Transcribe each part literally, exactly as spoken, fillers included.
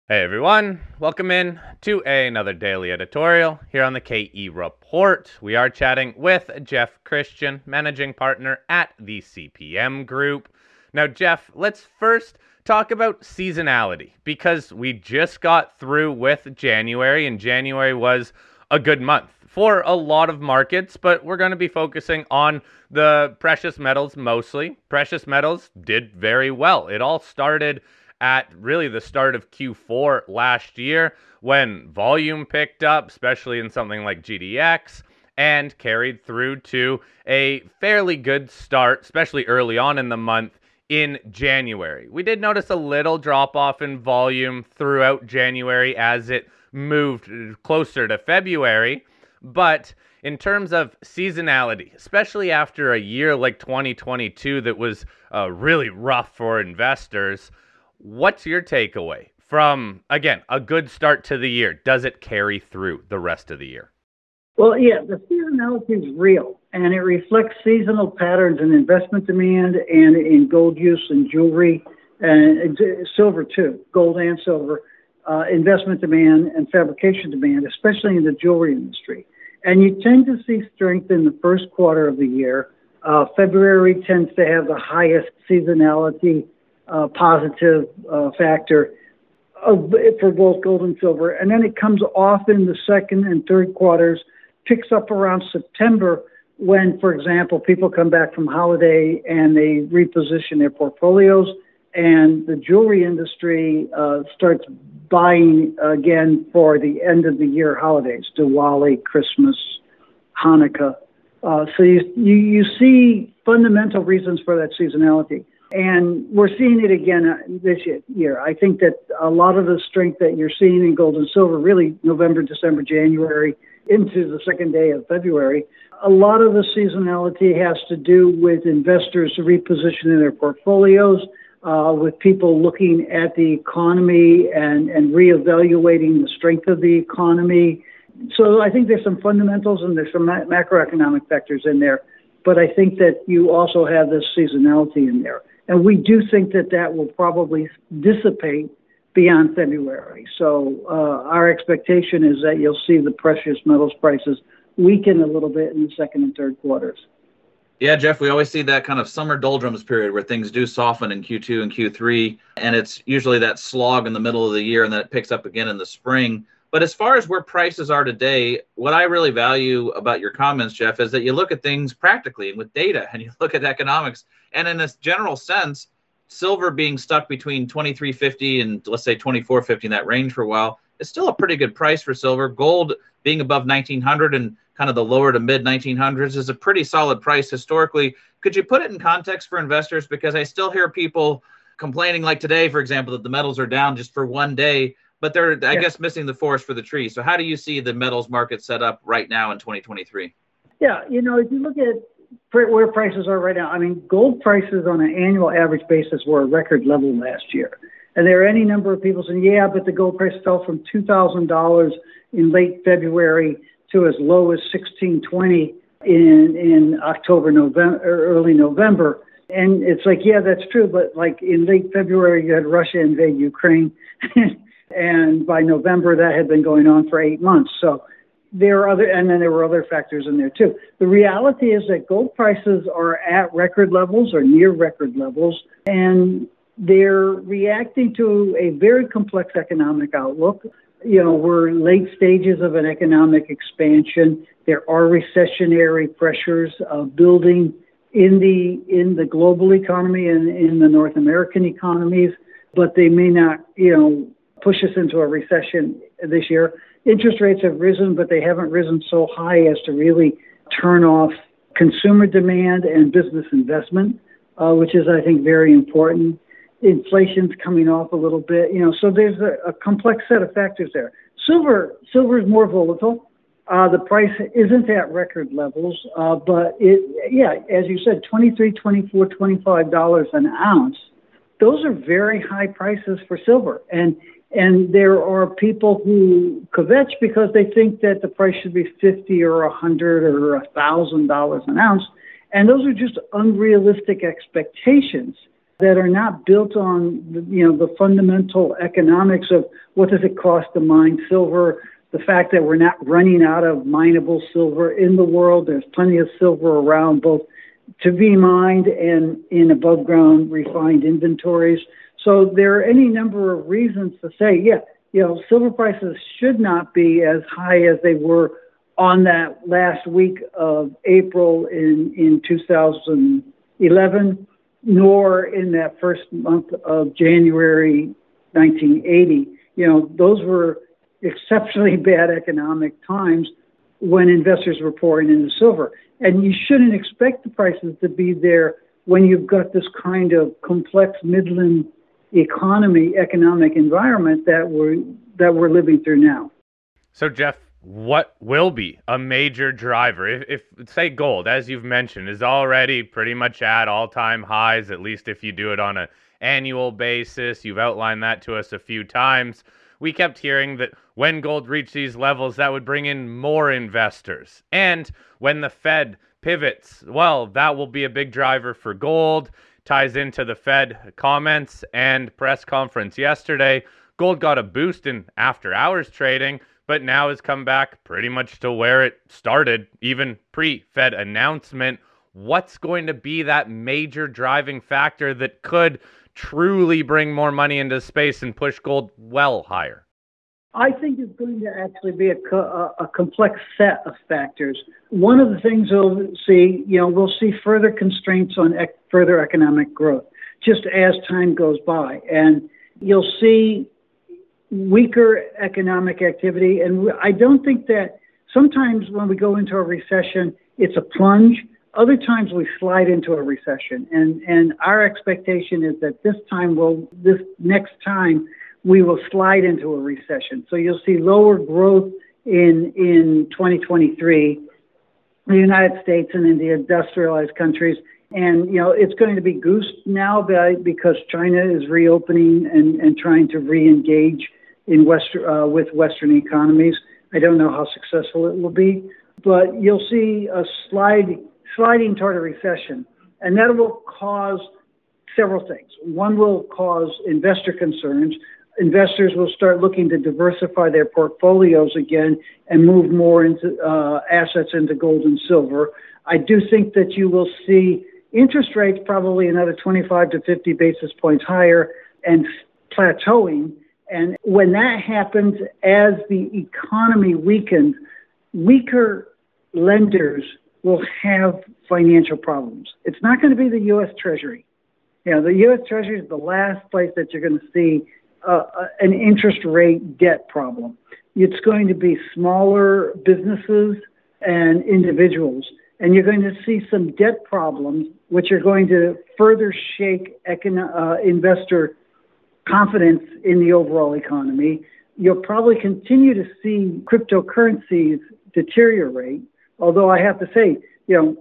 Hey everyone, welcome in to another daily editorial here on the K E Report. We are chatting with Jeff Christian, managing partner at the C P M Group. Now, Jeff, let's first talk about seasonality because we just got through with January, and January was a good month for a lot of markets, but we're going to be focusing on the precious metals mostly. Precious metals did very well. It all started at really the start of Q four last year when volume picked up, especially in something like G D X, and carried through to a fairly good start, especially early on in the month in January. We did notice a little drop off in volume throughout January as it moved closer to February, but in terms of seasonality, especially after a year like twenty twenty-two that was uh, really rough for investors, what's your takeaway from, again, a good start to the year? Does it carry through the rest of the year? Well, yeah, the seasonality is real, and it reflects seasonal patterns in investment demand and in gold use and jewelry, and silver too, gold and silver, uh, investment demand and fabrication demand, especially in the jewelry industry. And you tend to see strength in the first quarter of the year. Uh, February tends to have the highest seasonality Uh, positive uh, factor of, for both gold and silver. And then it comes off in the second and third quarters, picks up around September when, for example, people come back from holiday and they reposition their portfolios, and the jewelry industry uh, starts buying again for the end of the year holidays, Diwali, Christmas, Hanukkah. Uh, so you, you, you see fundamental reasons for that seasonality. And we're seeing it again this year. I think that a lot of the strength that you're seeing in gold and silver, really November, December, January, into the second day of February, a lot of the seasonality has to do with investors repositioning their portfolios, uh, with people looking at the economy and, and reevaluating the strength of the economy. So I think there's some fundamentals and there's some ma- macroeconomic factors in there. But I think that you also have this seasonality in there. And we do think that that will probably dissipate beyond February. So uh, our expectation is that you'll see the precious metals prices weaken a little bit in the second and third quarters. Yeah, Jeff, we always see that kind of summer doldrums period where things do soften in Q two and Q three, and it's usually that slog in the middle of the year, and then it picks up again in the spring. But as far as where prices are today, what I really value about your comments, Jeff, is that you look at things practically and with data, and you look at economics. And in this general sense, silver being stuck between twenty-three fifty and let's say twenty-four fifty in that range for a while is still a pretty good price for silver. Gold being above nineteen hundred and kind of the lower to mid nineteen hundreds is a pretty solid price historically. Could you put it in context for investors? Because I still hear people complaining, like today, for example, that the metals are down just for one day, but they're, I yeah. guess, missing the forest for the trees. So how do you see the metals market set up right now in twenty twenty-three? Yeah, you know, if you look at where prices are right now, I mean, gold prices on an annual average basis were a record level last year. And there are any number of people saying, yeah, but the gold price fell from two thousand dollars in late February to as low as sixteen twenty in in October, November, early November. And it's like, yeah, that's true. But like in late February, you had Russia invade Ukraine. And by November, that had been going on for eight months. So there are other, and then there were other factors in there too. The reality is that gold prices are at record levels or near record levels, and they're reacting to a very complex economic outlook. You know, we're late stages of an economic expansion. There are recessionary pressures uh, building in the in the global economy and in the North American economies, but they may not, you know, push us into a recession this year. Interest rates have risen, but they haven't risen so high as to really turn off consumer demand and business investment, uh, which is, I think, very important. Inflation's coming off a little bit, you know, so there's a, a complex set of factors there. Silver, silver is more volatile. Uh, the price isn't at record levels, uh, but it, yeah, as you said, twenty-three, twenty-four, twenty-five dollars an ounce. Those are very high prices for silver. And And there are people who kvetch because they think that the price should be fifty or a hundred or a thousand dollars an ounce, and those are just unrealistic expectations. that are not built on, you know, the fundamental economics of what does it cost to mine silver, the fact that we're not running out of mineable silver in the world. There's plenty of silver around, both to be mined and in above ground refined inventories. So there are any number of reasons to say, yeah, you know, silver prices should not be as high as they were on that last week of April in, in two thousand eleven, nor in that first month of January nineteen eighty. You know, those were exceptionally bad economic times when investors were pouring into silver. And you shouldn't expect the prices to be there when you've got this kind of complex Midland economy, economic environment that we're, that we're living through now. So, Jeff, what will be a major driver if, if, say, gold, as you've mentioned, is already pretty much at all-time highs, at least if you do it on an annual basis? You've outlined that to us a few times. We kept hearing that when gold reached these levels, that would bring in more investors. And when the Fed pivots, well, that will be a big driver for gold. Ties into the Fed comments and press conference yesterday. Gold got a boost in after-hours trading, but now has come back pretty much to where it started, even pre-Fed announcement. What's going to be that major driving factor that could truly bring more money into space and push gold well higher? I think it's going to actually be a, co- a complex set of factors. One of the things we'll see, you know, we'll see further constraints on ec- further economic growth, just as time goes by. And you'll see weaker economic activity. And I don't think that sometimes when we go into a recession, it's a plunge. Other times we slide into a recession. And, and our expectation is that this time, we'll, this next time, we will slide into a recession. So you'll see lower growth in, in twenty twenty-three, in the United States and in the industrialized countries. And, you know, it's going to be goosed now by, because China is reopening and, and trying to re-engage in West, uh, with Western economies. I don't know how successful it will be, but you'll see a slide, sliding toward a recession. And that will cause several things. One will cause investor concerns. Investors will start looking to diversify their portfolios again and move more into uh, assets into gold and silver. I do think that you will see interest rates probably another twenty-five to fifty basis points higher and plateauing. And when that happens, as the economy weakens, weaker lenders will have financial problems. It's not going to be the U S Treasury. You know, the U S Treasury is the last place that you're going to see Uh, an interest rate debt problem. It's going to be smaller businesses and individuals, and you're going to see some debt problems, which are going to further shake econo- uh, investor confidence in the overall economy. You'll probably continue to see cryptocurrencies deteriorate, although I have to say, you know,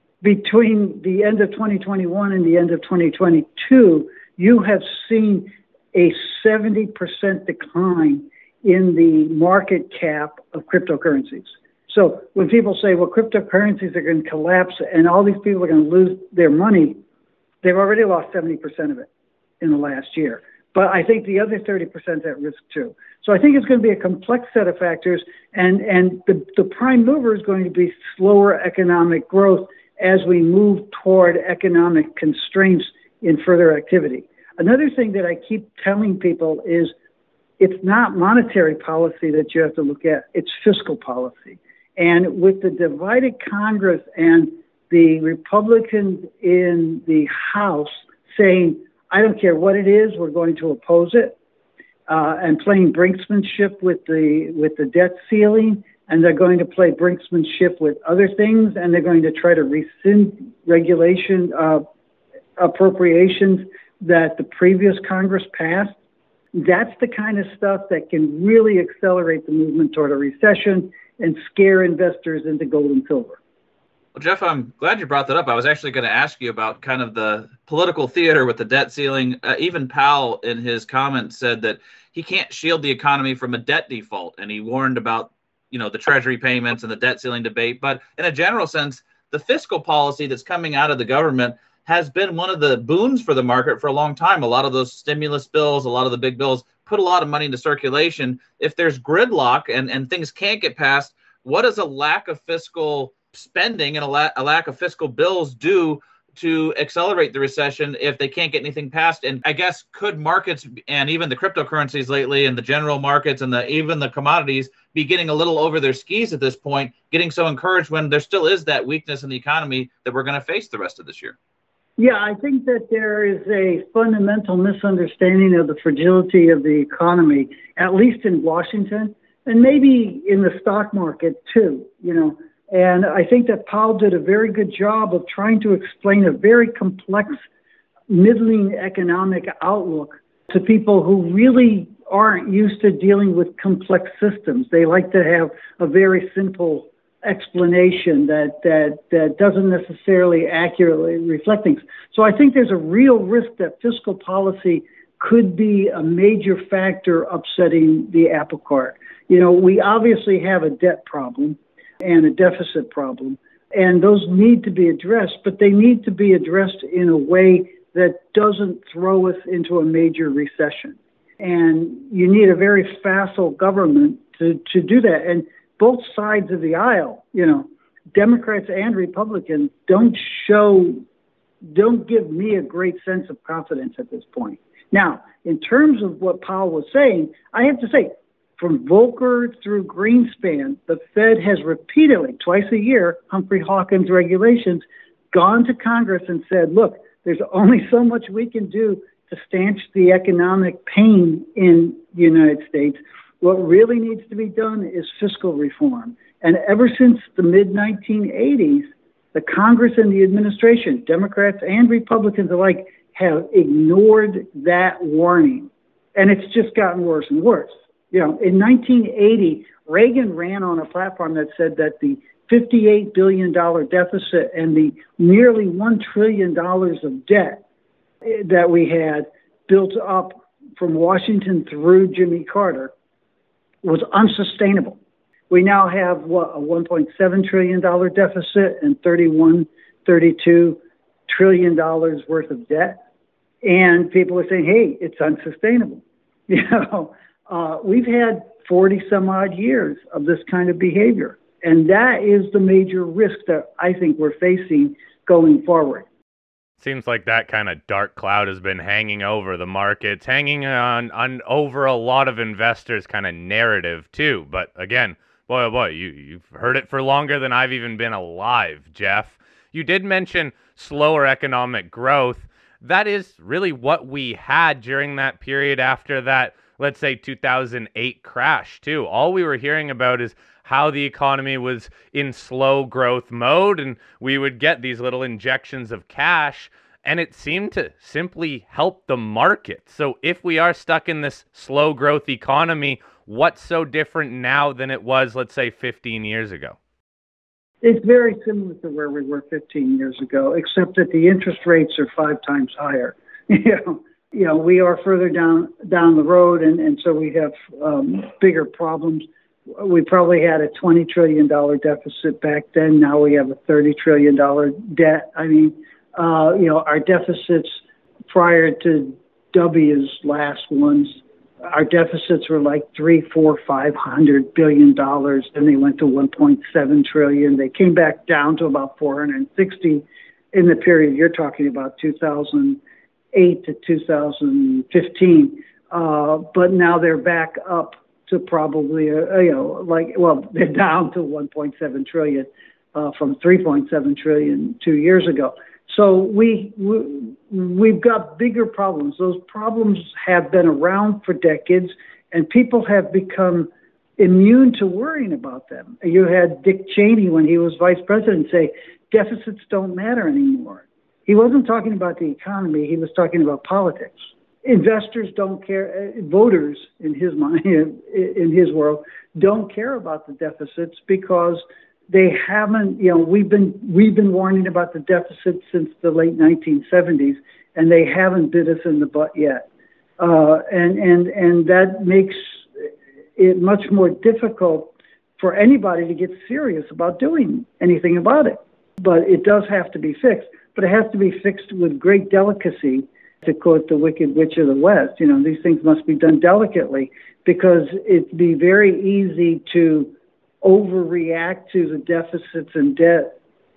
between the end of twenty twenty-one and the end of twenty twenty-two, you have seen a seventy percent decline in the market cap of cryptocurrencies. So when people say, well, cryptocurrencies are going to collapse and all these people are going to lose their money, they've already lost seventy percent of it in the last year. But I think the other thirty percent is at risk too. So I think it's going to be a complex set of factors, and, and the, the prime mover is going to be slower economic growth as we move toward economic constraints in further activity. Another thing that I keep telling people is it's not monetary policy that you have to look at, it's fiscal policy. And with the divided Congress and the Republicans in the House saying, I don't care what it is, we're going to oppose it, uh, and playing brinksmanship with the with the debt ceiling, and they're going to play brinksmanship with other things, and they're going to try to rescind regulation uh, appropriations that the previous Congress passed. That's the kind of stuff that can really accelerate the movement toward a recession and scare investors into gold and silver. Well, Jeff, I'm glad you brought that up. I was actually going to ask you about kind of the political theater with the debt ceiling. Uh, even Powell in his comments said that he can't shield the economy from a debt default. And he warned about, you know, the Treasury payments and the debt ceiling debate. But in a general sense, the fiscal policy that's coming out of the government has been one of the boons for the market for a long time. A lot of those stimulus bills, a lot of the big bills put a lot of money into circulation. If there's gridlock and, and things can't get passed, what does a lack of fiscal spending and a, la- a lack of fiscal bills do to accelerate the recession if they can't get anything passed? And I guess could markets and even the cryptocurrencies lately and the general markets and the even the commodities be getting a little over their skis at this point, getting so encouraged when there still is that weakness in the economy that we're going to face the rest of this year? Yeah, I think that there is a fundamental misunderstanding of the fragility of the economy, at least in Washington, and maybe in the stock market too, you know. And I think that Powell did a very good job of trying to explain a very complex, middling economic outlook to people who really aren't used to dealing with complex systems. They like to have a very simple explanation that that that doesn't necessarily accurately reflect things. So I think there's a real risk that fiscal policy could be a major factor upsetting the apple cart. You know, we obviously have a debt problem and a deficit problem, and those need to be addressed, but they need to be addressed in a way that doesn't throw us into a major recession. And you need a very facile government to, to do that. And both sides of the aisle, you know, Democrats and Republicans don't show, don't give me a great sense of confidence at this point. Now, in terms of what Powell was saying, I have to say, from Volcker through Greenspan, the Fed has repeatedly, twice a year, Humphrey Hawkins regulations, gone to Congress and said, look, there's only so much we can do to stanch the economic pain in the United States. What really needs to be done is fiscal reform. And ever since the mid nineteen eighties, the Congress and the administration, Democrats and Republicans alike, have ignored that warning. And it's just gotten worse and worse. You know, in nineteen eighty, Reagan ran on a platform that said that the fifty-eight billion dollars deficit and the nearly one trillion dollars of debt that we had built up from Washington through Jimmy Carter was unsustainable. We now have, what, a one point seven trillion dollars deficit and thirty-one, thirty-two trillion dollars worth of debt. And people are saying, hey, it's unsustainable. You know, uh, we've had forty some odd years of this kind of behavior. And that is the major risk that I think we're facing going forward. Seems like that kind of dark cloud has been hanging over the markets, hanging on, on over a lot of investors' kind of narrative too. But again, boy, oh boy, you, you've heard it for longer than I've even been alive, Jeff. You did mention slower economic growth. That is really what we had during that period after that, let's say, two thousand eight crash too. All we were hearing about is how the economy was in slow growth mode, and we would get these little injections of cash, and it seemed to simply help the market. So if we are stuck in this slow growth economy, what's so different now than it was, let's say, fifteen years ago? It's very similar to where we were fifteen years ago, except that the interest rates are five times higher. You know, you know, we are further down down the road, and, and so we have um, bigger problems. We probably had a twenty trillion dollars deficit back then. Now we have a thirty trillion dollars debt. I mean, uh, you know, our deficits prior to W's last ones, our deficits were like three, four, five hundred billion dollars. Then they went to one point seven trillion. They came back down to about four hundred sixty in the period you're talking about, two thousand eight to two thousand fifteen. Uh, but now they're back up to probably, uh, you know, like, well, they're down to one point seven trillion uh, from three point seven trillion two years ago. So we, we, we've got bigger problems. Those problems have been around for decades, and people have become immune to worrying about them. You had Dick Cheney, when he was vice president, say, deficits don't matter anymore. He wasn't talking about the economy. He was talking about politics. Investors don't care. Voters, in his mind, in his world, don't care about the deficits because they haven't. You know, we've been we've been warning about the deficit since the late nineteen seventies, and they haven't bit us in the butt yet. Uh, and and and that makes it much more difficult for anybody to get serious about doing anything about it. But it does have to be fixed. but it has to be fixed with great delicacy, to quote the Wicked Witch of the West. You know, these things must be done delicately because it'd be very easy to overreact to the deficits and debt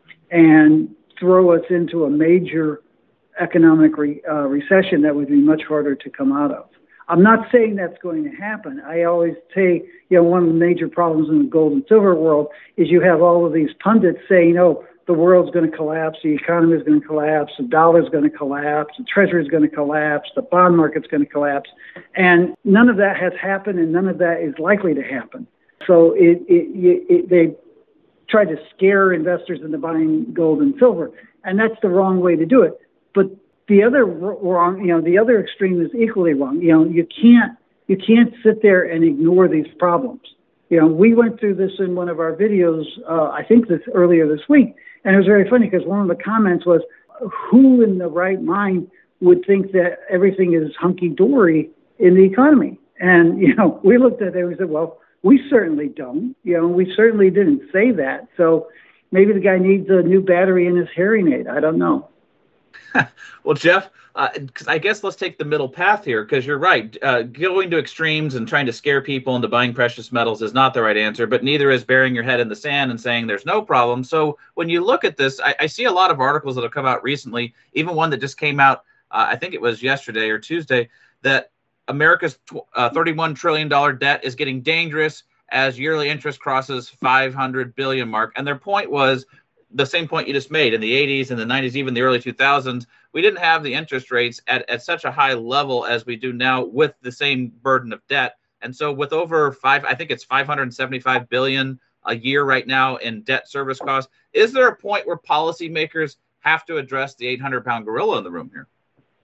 and throw us into a major economic re, uh, recession that would be much harder to come out of. I'm not saying that's going to happen. I always say, you know, one of the major problems in the gold and silver world is you have all of these pundits saying, oh, the world's going to collapse, the economy is going to collapse, the dollar is going to collapse, the treasury is going to collapse, the bond market's going to collapse. And none of that has happened, and none of that is likely to happen. So it, it, it, they try to scare investors into buying gold and silver, and that's the wrong way to do it. But the other wrong, you know, the other extreme is equally wrong. You know, you can't you can't sit there and ignore these problems. You know, we went through this in one of our videos, uh, I think this earlier this week, and it was very funny because one of the comments was, "Who in the right mind would think that everything is hunky dory in the economy?" And you know, we looked at it and we said, "Well, we certainly don't. You know, we certainly didn't say that. So maybe the guy needs a new battery in his hearing aid. I don't know." Well, Jeff, uh, I guess let's take the middle path here, because you're right. Uh, going to extremes and trying to scare people into buying precious metals is not the right answer, but neither is burying your head in the sand and saying there's no problem. So when you look at this, I, I see a lot of articles that have come out recently, even one that just came out, uh, I think it was yesterday or Tuesday, that America's uh, thirty-one trillion dollars debt is getting dangerous as yearly interest crosses five hundred billion mark. And their point was the same point you just made. In the eighties and the nineties, even the early two thousands, we didn't have the interest rates at, at such a high level as we do now with the same burden of debt. And so with over five, I think it's five hundred seventy-five billion a year right now in debt service costs, is there a point where policymakers have to address the eight hundred pound gorilla in the room here?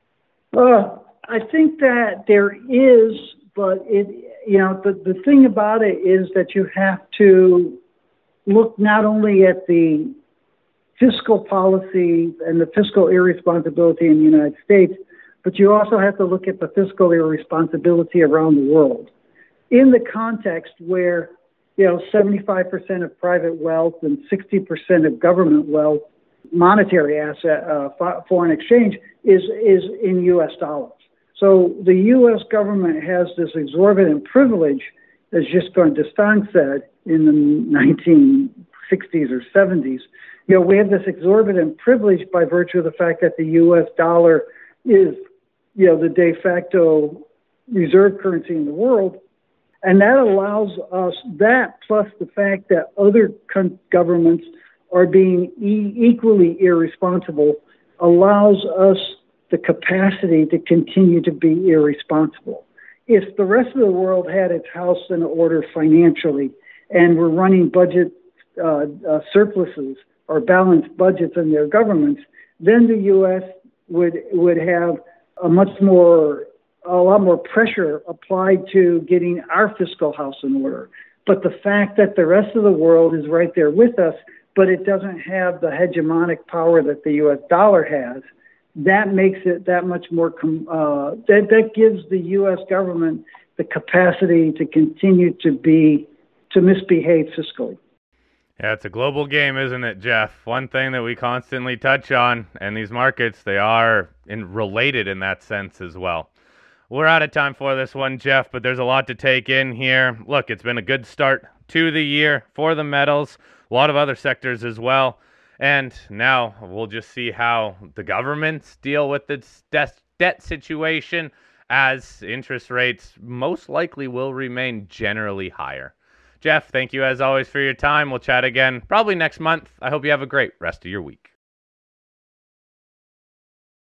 Well, I think that there is, but it, you know, the, the thing about it is that you have to look not only at the fiscal policy and the fiscal irresponsibility in the United States, but you also have to look at the fiscal irresponsibility around the world in the context where, you know, seventy-five percent of private wealth and sixty percent of government wealth, monetary asset, uh, foreign exchange is, is in U S dollars. So the U S government has this exorbitant privilege, as Giscard d'Estaing said in the nineteen sixties or seventies. You know, we have this exorbitant privilege by virtue of the fact that the U S dollar is, you know, the de facto reserve currency in the world. And that allows us, that plus the fact that other con- governments are being e- equally irresponsible, allows us the capacity to continue to be irresponsible. If the rest of the world had its house in order financially and were running budget uh, uh, surpluses or balanced budgets in their governments, then the U S would would have a much more, a lot more pressure applied to getting our fiscal house in order. But the fact that the rest of the world is right there with us, but it doesn't have the hegemonic power that the U S dollar has, that makes it that much more, com- uh, that, that gives the U S government the capacity to continue to be, to misbehave fiscally. Yeah, it's a global game, isn't it, Jeff? One thing that we constantly touch on, and these markets, they are in, related in that sense as well. We're out of time for this one, Jeff, but there's a lot to take in here. Look, it's been a good start to the year for the metals, a lot of other sectors as well. And now we'll just see how the governments deal with this debt situation, as interest rates most likely will remain generally higher. Jeff, thank you as always for your time. We'll chat again probably next month. I hope you have a great rest of your week.